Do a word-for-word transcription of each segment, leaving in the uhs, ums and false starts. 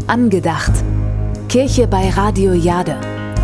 Angedacht. Kirche bei Radio Jade.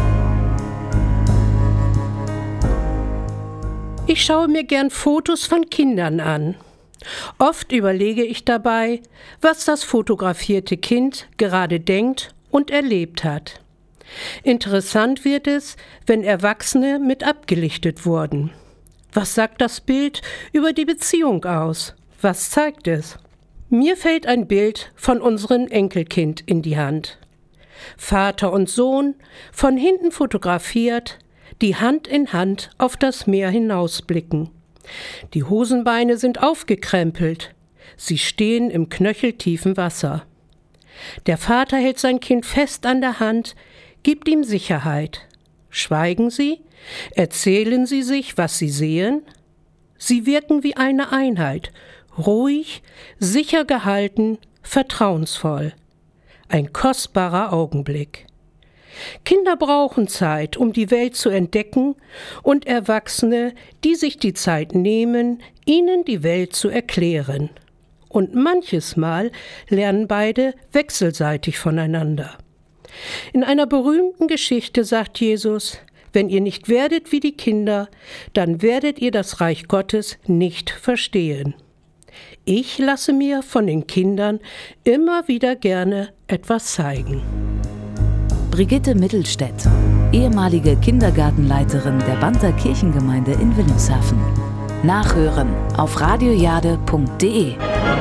Ich schaue mir gern Fotos von Kindern an. Oft überlege ich dabei, was das fotografierte Kind gerade denkt und erlebt hat. Interessant wird es, wenn Erwachsene mit abgelichtet wurden. Was sagt das Bild über die Beziehung aus? Was zeigt es? Mir fällt ein Bild von unserem Enkelkind in die Hand. Vater und Sohn, von hinten fotografiert, die Hand in Hand auf das Meer hinausblicken. Die Hosenbeine sind aufgekrempelt. Sie stehen im knöcheltiefen Wasser. Der Vater hält sein Kind fest an der Hand, gibt ihm Sicherheit. Schweigen sie? Erzählen sie sich, was sie sehen? Sie wirken wie eine Einheit, ruhig, sicher gehalten, vertrauensvoll. Ein kostbarer Augenblick. Kinder brauchen Zeit, um die Welt zu entdecken, und Erwachsene, die sich die Zeit nehmen, ihnen die Welt zu erklären. Und manches Mal lernen beide wechselseitig voneinander. In einer berühmten Geschichte sagt Jesus: Wenn ihr nicht werdet wie die Kinder, dann werdet ihr das Reich Gottes nicht verstehen. Ich lasse mir von den Kindern immer wieder gerne etwas zeigen. Brigitte Mittelstädt, ehemalige Kindergartenleiterin der Banther Kirchengemeinde in Wilhelmshaven. Nachhören auf radiojade punkt de.